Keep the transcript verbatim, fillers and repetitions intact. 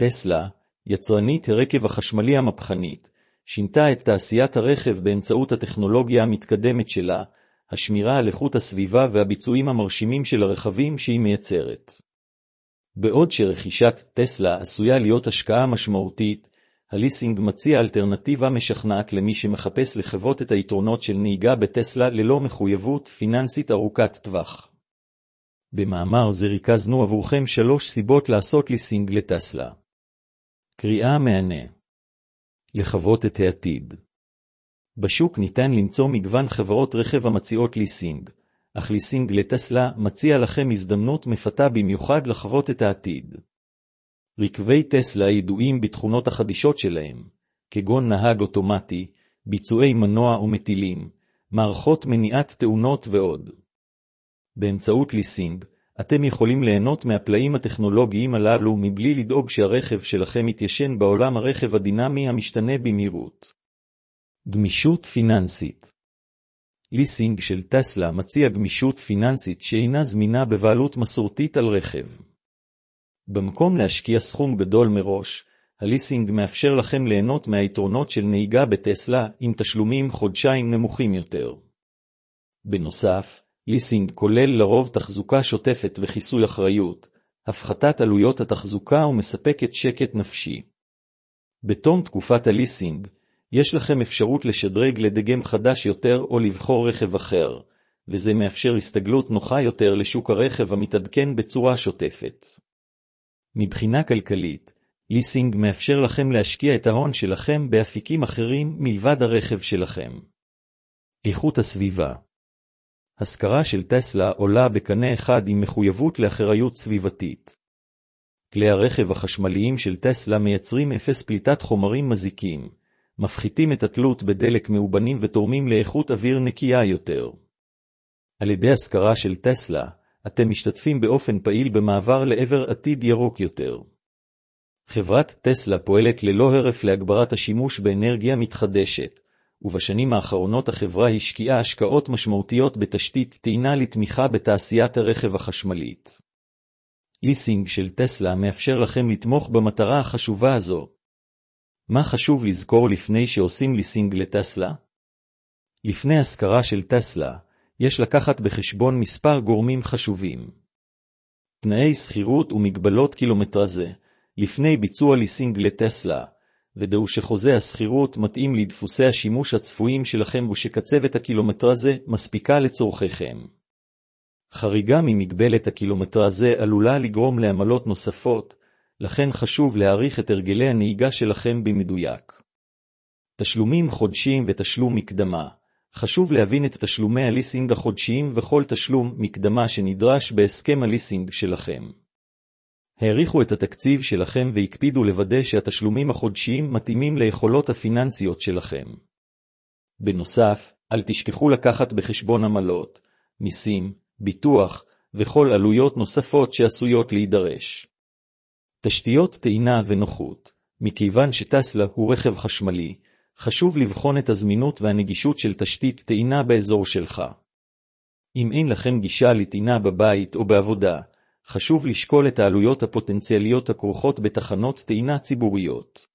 טסלה, יצרנית הרכב החשמלי המהפכנית, שינתה את תעשיית הרכב באמצעות הטכנולוגיה המתקדמת שלה, השמירה על איכות הסביבה והביצועים המרשימים של הרכבים שהיא מייצרת. בעוד שרכישת טסלה עשויה להיות השקעה משמעותית, הליסינג מציע אלטרנטיבה משכנעת למי שמחפש לחוות את היתרונות של נהיגה בטסלה ללא מחויבות פיננסית ארוכת טווח. במאמר זה ריכזנו עבורכם שלוש סיבות לעשות ליסינג לטסלה. קריאה מהנה. לחוות את העתיד. בשוק ניתן למצוא מגוון חברות רכב המציעות ליסינג, אך ליסינג לטסלה מציע לכם הזדמנות מפתה במיוחד לחוות את העתיד. רכבי טסלה ידועים בתכונות החדישות שלהם, כגון נהג אוטומטי, ביצועי מנוע ומטילים, מערכות מניעת תאונות ועוד. באמצעות ליסינג, אתם יכולים ליהנות מהפלאים הטכנולוגיים הללו מבלי לדאוג שהרכב שלכם יתיישן בעולם הרכב הדינמי המשתנה במהירות. גמישות פיננסית. ליסינג של טסלה מציע גמישות פיננסית שאינה זמינה בבעלות מסורתית על רכב. במקום להשקיע סכום גדול מראש, הליסינג מאפשר לכם ליהנות מהיתרונות של נהיגה בטסלה עם תשלומים חודשיים נמוכים יותר. בנוסף, ליסינג כולל לרוב תחזוקה שוטפת וכיסוי אחריות, הפחתת עלויות התחזוקה ומספקת שקט נפשי. בתום תקופת הליסינג, יש לכם אפשרות לשדרג לדגם חדש יותר או לבחור רכב אחר, וזה מאפשר הסתגלות נוחה יותר לשוק הרכב המתעדכן בצורה שוטפת. מבחינה כלכלית, ליסינג מאפשר לכם להשקיע את ההון שלכם באפיקים אחרים מלבד הרכב שלכם. איכות הסביבה. השכרה של טסלה עולה בקנה אחד עם מחויבות לאחריות סביבתית. כלי הרכב החשמליים של טסלה מייצרים אפס פליטת חומרים מזיקים, מפחיתים את התלות בדלק מאובנים ותורמים לאיכות אוויר נקייה יותר. על ידי השכרה של טסלה, אתם משתתפים באופן פעיל במעבר לעבר עתיד ירוק יותר. חברת טסלה פועלת ללא הרף להגברת השימוש באנרגיה מתחדשת, ובשנים האחרונות החברה השקיעה השקעות משמעותיות בתשתית טעינה לתמיכה בתעשיית הרכב החשמלית. ליסינג של טסלה מאפשר לכם לתמוך במטרה החשובה הזו. מה חשוב לזכור לפני שעושים ליסינג לטסלה? לפני השכרה של טסלה, יש לקחת בחשבון מספר גורמים חשובים. תנאי שכירות ומגבלות קילומטרזה, לפני ביצוע ליסינג לטסלה, ודאו שחוזה השכירות מתאים לדפוסי השימוש הצפויים שלכם ושקצבת הקילומטרזה מספיקה לצורכיכם. חריגה ממגבלת הקילומטרזה עלולה לגרום לעמלות נוספות, לכן חשוב להעריך את הרגלי הנהיגה שלכם במדויק. תשלומים חודשיים ותשלום מקדמה. חשוב להבין את תשלומי הליסינג החודשיים וכל תשלום מקדמה שנדרש בהסכם הליסינג שלכם. העריכו את התקציב שלכם והקפידו לוודא שהתשלומים החודשיים מתאימים ליכולות הפיננסיות שלכם. בנוסף, אל תשכחו לקחת בחשבון עמלות, מיסים, ביטוח וכל עלויות נוספות שעשויות להידרש. תשתיות טעינה ונוחות. מכיוון שטסלה הוא רכב חשמלי, חשוב לבחון את הזמינות והנגישות של תשתית טעינה באזור שלך. אם אין לכם גישה לטעינה בבית או בעבודה, חשוב לשקול את העלויות הפוטנציאליות הכרוכות בתחנות טעינה ציבוריות.